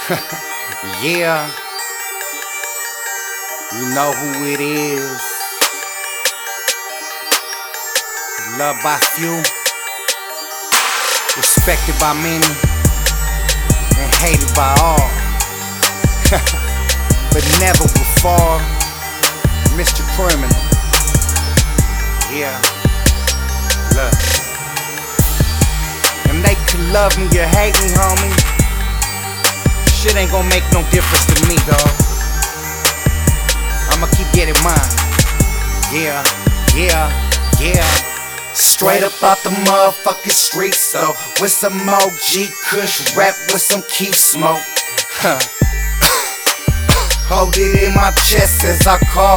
Yeah, you know who it is. Loved by few, respected by many, and hated by all. But never before Mr. Criminal. Yeah, look. And they could love me or hate me, homie. Shit ain't gon' make no difference to me, dawg. I'ma keep getting mine. Yeah, yeah, yeah. Straight up out the motherfucking streets, though, with some OG Kush rap with some Keef smoke. Hold it in my chest as I call,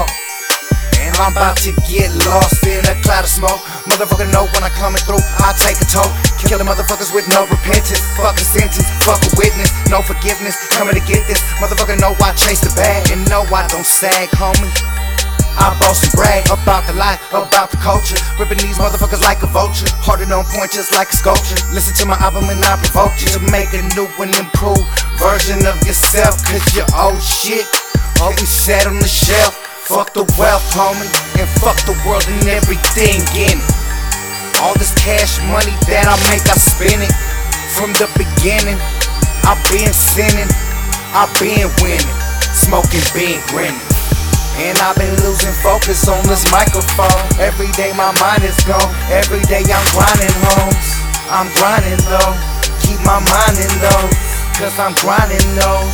and I'm about to get lost in a cloud of smoke. Motherfucker know when I coming through, I take a toll. Killing motherfuckers with no repentance. Fuck a sentence, fuck a witness, no forgiveness. Coming to get this, motherfucker know I chase the bag, and know I don't sag, homie. I boast and brag about the life, about the culture. Ripping these motherfuckers like a vulture. Hearted on point just like a sculpture. Listen to my album and I provoke you to make a new and improved version of yourself. Cause your old shit always sat on the shelf. Fuck the wealth, homie, and fuck the world and everything in it. All this cash money that I make, I spend it. From the beginning, I've been sinning, I've been winning, smoking, been grinning. And I've been losing focus on this microphone. Every day my mind is gone. Every day I'm grinding, homes. I'm grinding though. Keep my mind in those, cause I'm grinding those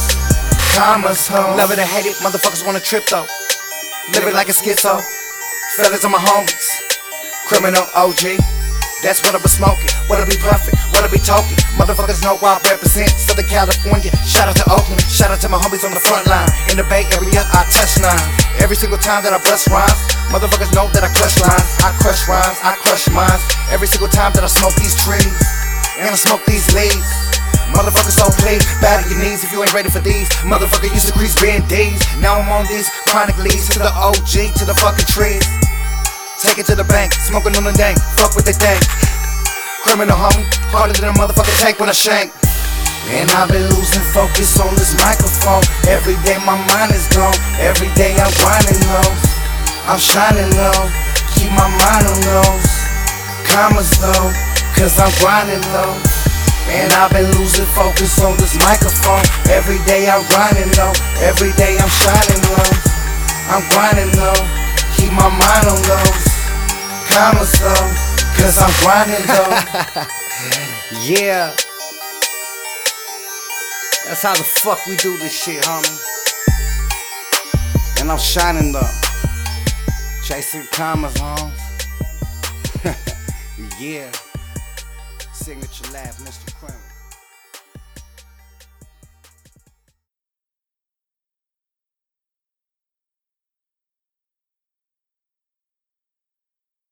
commas home. Love it or hate it, motherfuckers wanna trip though. Live it like a schizo. Fellas are my homies. Criminal OG. That's what I be smoking, what I be puffing, what I be talking. Motherfuckers know I represent Southern California. Shout out to Oakland, shout out to my homies on the front line. In the Bay Area, I touch nine. Every single time that I bust rhymes, motherfuckers know that I clutch lines. I crush rhymes, I crush minds. Every single time that I smoke these trees, and I smoke these leaves. Motherfuckers so please, bow to your knees if you ain't ready for these. Motherfucker used to crease band-aids. Now I'm on these chronic leads, to the OG, to the fucking trees. Take it to the bank, smoking on the dank, fuck what they think. Criminal homie, harder than a motherfucking tank when I shank. And I've been losing focus on this microphone. Every day my mind is gone. Every day I'm grinding low, I'm shining low. Keep my mind on those commas though, cause I'm grinding low. And I've been losing focus on this microphone. Every day I'm grinding low. Every day I'm shining low, I'm grinding low. Keep my mind on those commas though, cause I'm grinding though. Yeah, that's how the fuck we do this shit, homie. And I'm shining though, chasing commas, homes. Yeah, signature laugh, Mr. Criminal.